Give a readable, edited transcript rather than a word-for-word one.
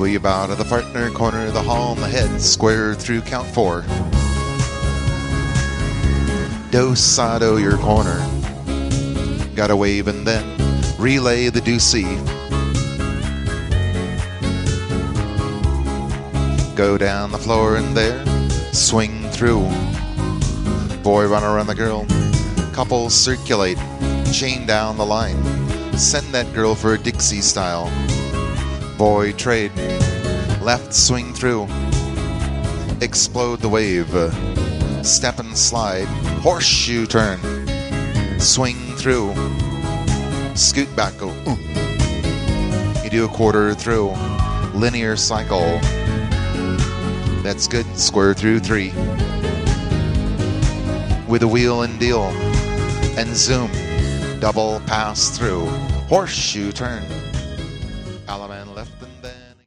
Weave out of the partner, corner of the hall in the head, square through count 4. Do sado your corner. Got a wave and then relay the do C. Go down the floor and there, swing through. Boy run around the girl. Couples circulate, chain down the line. Send that girl for a Dixie style. Boy trade, left swing through. Explode the wave, step and slide. Horseshoe turn, swing through. Scoot back, go. You do a quarter through. Linear cycle. That's good, square through 3. With a wheel and deal. And zoom, double pass through. Horseshoe turn. Alaman left and then